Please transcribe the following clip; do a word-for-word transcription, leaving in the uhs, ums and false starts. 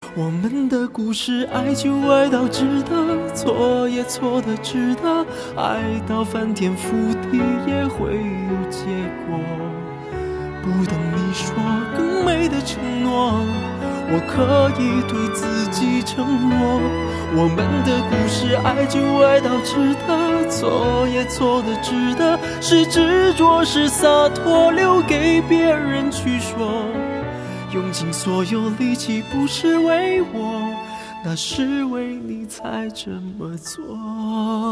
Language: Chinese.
我们的故事，爱就爱到值得，错也错的值得，爱到翻天覆地也会有结果。不等你说更美的承诺，我可以对自己承诺，我们的故事，爱就爱到值得，错也错的值得，是执着是洒脱，留给别人去说。用尽所有力气，不是为我，那是为你才这么做。